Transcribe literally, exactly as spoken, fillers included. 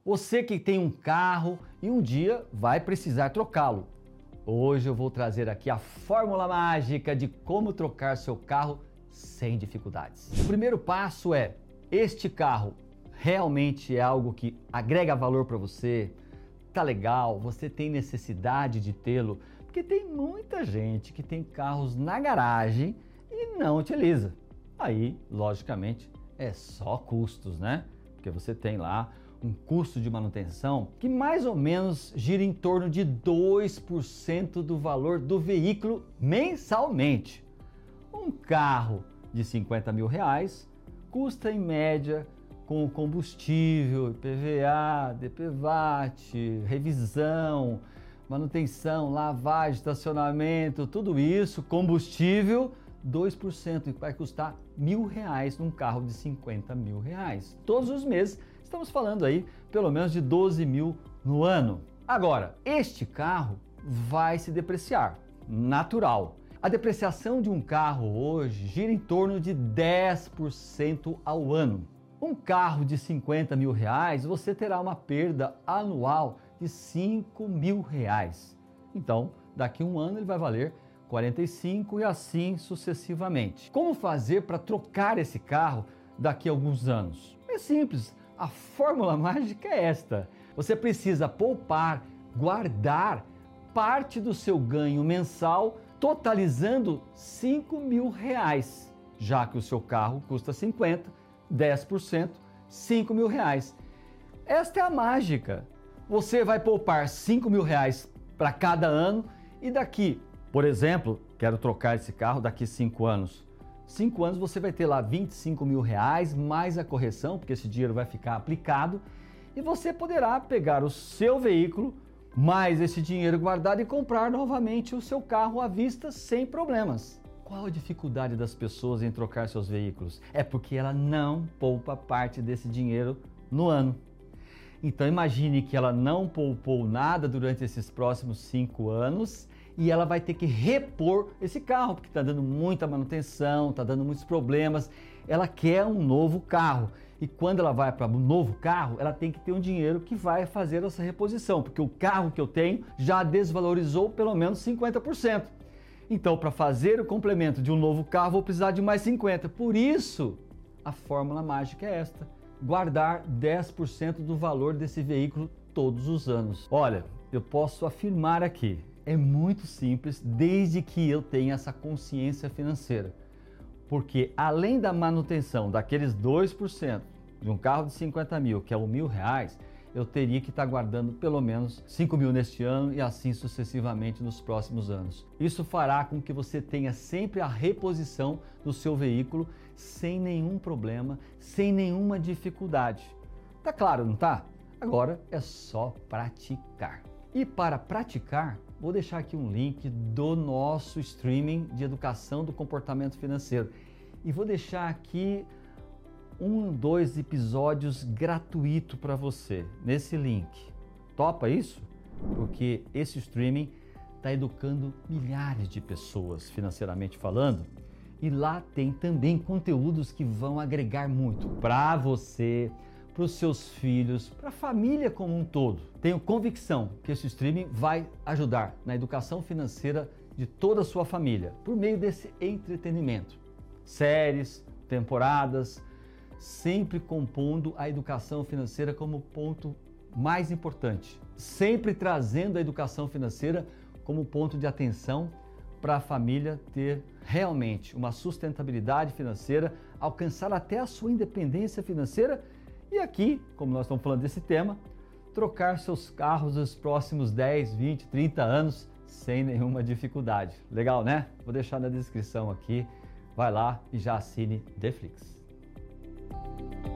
Você que tem um carro e um dia vai precisar trocá-lo. Hoje eu vou trazer aqui a fórmula mágica de como trocar seu carro sem dificuldades. O primeiro passo é: este carro realmente é algo que agrega valor para você? Tá legal? Você tem necessidade de tê-lo? Porque tem muita gente que tem carros na garagem e não utiliza. Aí, logicamente, é só custos, né? Porque você tem lá um custo de manutenção que mais ou menos gira em torno de dois por cento do valor do veículo mensalmente. Um carro de cinquenta mil reais custa em média, com combustível, I P V A, D P V A T, revisão, manutenção, lavagem, estacionamento, tudo isso, combustível, dois por cento, que vai custar mil reais num carro de cinquenta mil reais. Todos os meses, estamos falando aí pelo menos de doze mil no ano. Agora, este carro vai se depreciar, natural. A depreciação de um carro hoje gira em torno de dez por cento ao ano. Um carro de cinquenta mil reais, você terá uma perda anual de cinco mil reais. Então, daqui a um ano ele vai valer quarenta e cinco e assim sucessivamente. Como fazer para trocar esse carro daqui a alguns anos? É simples, a fórmula mágica é esta. Você precisa poupar, guardar parte do seu ganho mensal, totalizando cinco mil reais, já que o seu carro custa cinquenta, dez por cento, cinco mil reais. Esta é a mágica. Você vai poupar cinco mil reais para cada ano e daqui, por exemplo, quero trocar esse carro daqui cinco anos. cinco anos você vai ter lá vinte e cinco mil reais mais a correção, porque esse dinheiro vai ficar aplicado e você poderá pegar o seu veículo mais esse dinheiro guardado e comprar novamente o seu carro à vista sem problemas. Qual a dificuldade das pessoas em trocar seus veículos? É porque ela não poupa parte desse dinheiro no ano. Então imagine que ela não poupou nada durante esses próximos cinco anos e ela vai ter que repor esse carro, porque está dando muita manutenção, está dando muitos problemas. Ela quer um novo carro e quando ela vai para um novo carro, ela tem que ter um dinheiro que vai fazer essa reposição, porque o carro que eu tenho já desvalorizou pelo menos cinquenta por cento. Então, para fazer o complemento de um novo carro, vou precisar de mais cinquenta. Por isso, a fórmula mágica é esta: guardar dez por cento do valor desse veículo todos os anos. Olha, eu posso afirmar aqui, é muito simples desde que eu tenha essa consciência financeira. Porque além da manutenção daqueles dois por cento de um carro de cinquenta mil, que é o mil reais, eu teria que estar guardando pelo menos cinco mil neste ano e assim sucessivamente nos próximos anos. Isso fará com que você tenha sempre a reposição do seu veículo sem nenhum problema, sem nenhuma dificuldade. Tá claro, não tá? Agora é só praticar. E para praticar, vou deixar aqui um link do nosso streaming de educação do comportamento financeiro. E vou deixar aqui um, dois episódios gratuito para você nesse link. Topa isso? Porque esse streaming está educando milhares de pessoas financeiramente falando e lá tem também conteúdos que vão agregar muito para você, para os seus filhos, para a família como um todo. Tenho convicção que esse streaming vai ajudar na educação financeira de toda a sua família por meio desse entretenimento. Séries, temporadas, sempre compondo a educação financeira como ponto mais importante, sempre trazendo a educação financeira como ponto de atenção para a família ter realmente uma sustentabilidade financeira, alcançar até a sua independência financeira e aqui, como nós estamos falando desse tema, trocar seus carros nos próximos dez, vinte, trinta anos sem nenhuma dificuldade. Legal, né? Vou deixar na descrição aqui, vai lá e já assine Netflix.